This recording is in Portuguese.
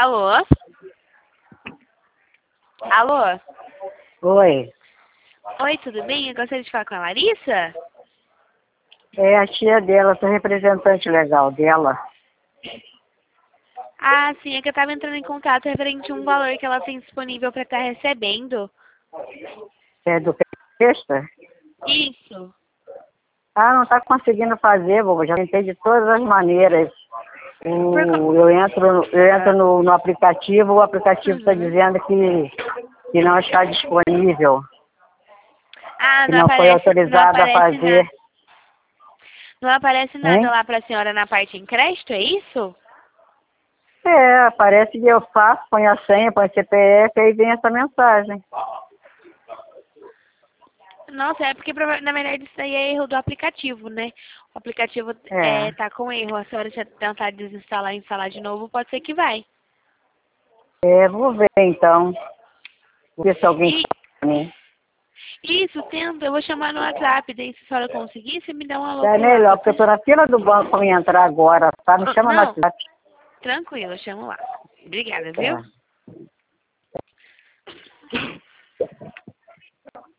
Alô? Alô? Oi, Oi, tudo bem? Eu gostaria de falar com a Larissa? é a tia dela, sou representante legal dela. Ah, sim, é que eu estava entrando em contato referente a um valor que ela tem disponível para estar recebendo. É do Pesta? Isso. Ah, não está conseguindo fazer, boba, já tentei de todas as maneiras. Por co... Eu entro no aplicativo, o aplicativo está Uhum. dizendo que não está disponível, Ah, que não foi não autorizado a aparece fazer. nada. Não aparece nada Hein? lá para a senhora na parte em crédito, é isso? É, parece que eu faço, põe a senha, põe CPF, aí vem essa mensagem. Nossa, é porque na verdade isso aí é erro do aplicativo, né? O aplicativo É, tá com erro. A senhora já tentar desinstalar e instalar de novo, pode ser que vai. vou ver então, ver se alguém E para mim. isso, tenta, eu vou chamar no WhatsApp, daí se a senhora conseguir, você me dá um alô É por lá, melhor, pode porque eu ser? estou na fila do banco para me entrar agora, tá? Me chama no Não, WhatsApp. tranquilo, eu chamo lá. Obrigada, viu? Tá.